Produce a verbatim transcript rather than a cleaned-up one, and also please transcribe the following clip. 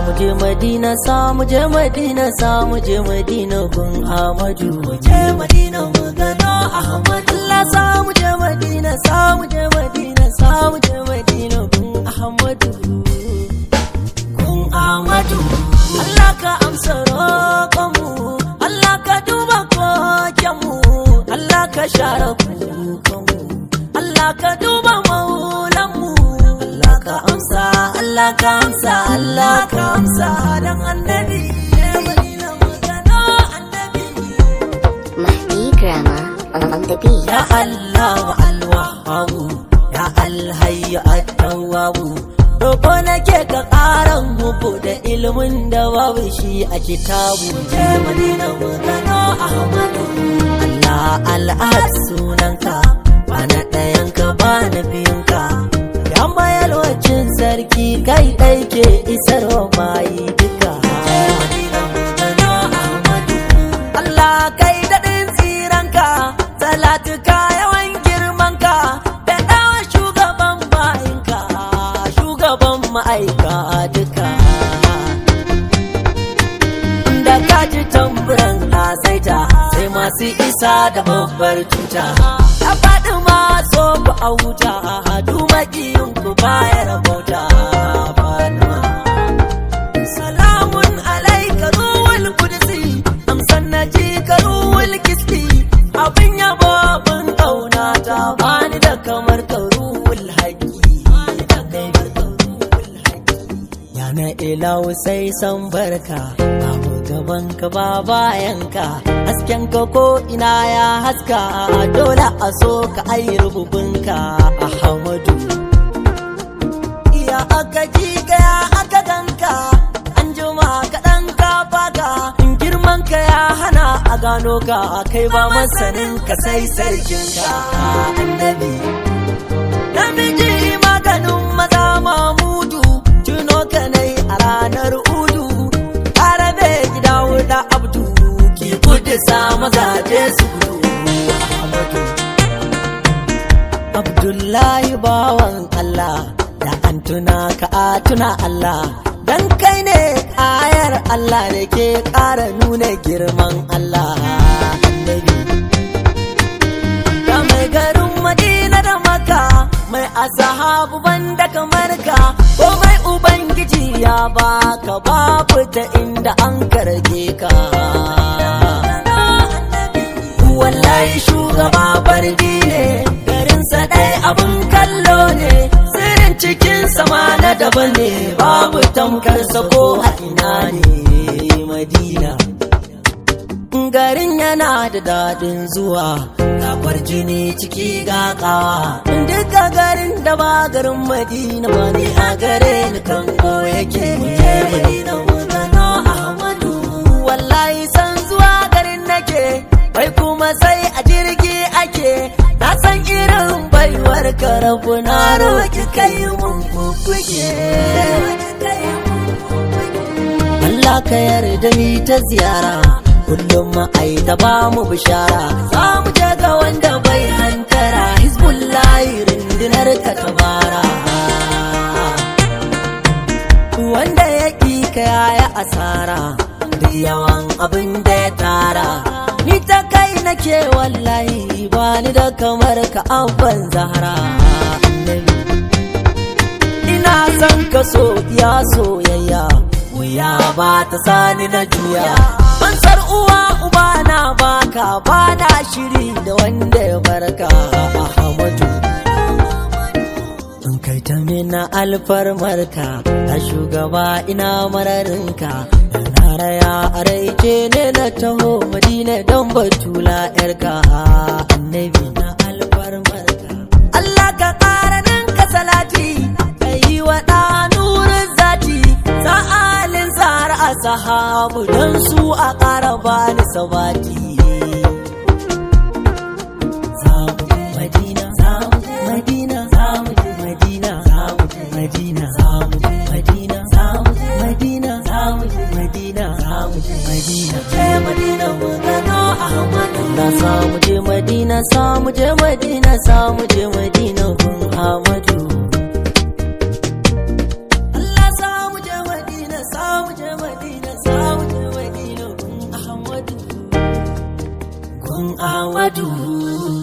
mu je Madina sa mu je Madina sa mu je Madina gun Ahmadu mu je Madina mu gano Ahmadu Allah sa mu je Madina sa mu je Madina sa mu je Madina gun Ahmadu gun Ahmadu Allah ka amsa roƙonmu Allah ka duba kokenmu Allah ka share kukanmu Allah ka duba maulanmu Allah ka amsa Allah ka amsa Allah ka amsa dan annabi Madina mu gano annabi Mahdi Grammar on the beat. Ya Allah wa al-Wahhab ya al-Hayy at-Tawwab roƙo nake ka ƙaran muku da ilimin da babu shi a kitabu je Madina mu gano Ahmadu Allah al-Ahad sunanka ba na ɗayanka ba na biyunka ya mayar wacin sarki kai ɗai ke isarwa bayi duka Allah kai daɗin tsiranka salatuka yawan girmanka da ɗawa shugaban bayinka shugaban ma'aika duka da kaji tamburan asaita sai masu isa da babbar tuta ya faɗi maso ku a wuta hadu maƙiyin ku bayar bauta salamun alaika ruwal kudsi amsan na ji ka ruwal kisti abin yabo abin ƙauna ta bani da kamar ka ruwal haƙi yana ilahu sai san barka babu gabanka ba bayanka haskenka ko ina ya haska dole a so ka ayi rububinka Ahmadu iya aka ji ya aka ganka an juma kaɗan ka baka in girmanka ya hana a gano ka kai ba masanin ka sai sarkinka annabi namiji maganin maza mamudu tuno ka nai a ranar udu arabe gida wuda abdu ki kudu sa mazaje su gudu Abdullahi bawan Allah da an tuna ka a tuna Allah dan kai ne ayar Allah da ke ƙara nuna girman Allah annabi da mai garin Madina da Makka mai asahabu banda kamar ka ko mai ubangiji ya baka babu ta inda an karge ka wallahi shugaba bardi ne garinsa dai abun kallo ne sirrin cikin sama na daban ne babu tamkarsa ko a ina ne Madina garin yana da daɗin zuwa gafar jini ciki gakawa duka garin da ba garin Madina ba ne a gare ni kanko yake Madina mu gano Ahmadu wallahi san zuwa garin nake bai kuma sai a jirgi ake na san irin baiwar ka rabu na roki kai mun kukuke Allah ka yarda ni ta ziyara kullum ma'ai ta ba mu bishara za mu je ga wanda bai hantara hizbullahi rundunar ka tabara wanda ya ƙi ka yaya asara duk yawan abin da ya tara ni ta kai nake wallahi ba ni da kamar ka abban zahara ina son ka so ya soyayya wuya ba ta sani na juya fansar uwa uba na baka ba na shiri da wanda ya barka Ahmadu in kai ta mina alfarmarka a shugaba ina mararinka na raya a raice ne na taho Madina don batula yarka annabi na alfarmarka Allah ka ƙara ninka salati ka yi wa nurin zati sa'alin tsara a sahabu don su a ƙara bani sabati Madina Madina Madina Madina Madina Madina Madina Madina je Madina mu gano Ahmadu na samu je Madina samu je Madina samu je Madina gun Ahmadu Allah samu je Madina samu gun Ahmadu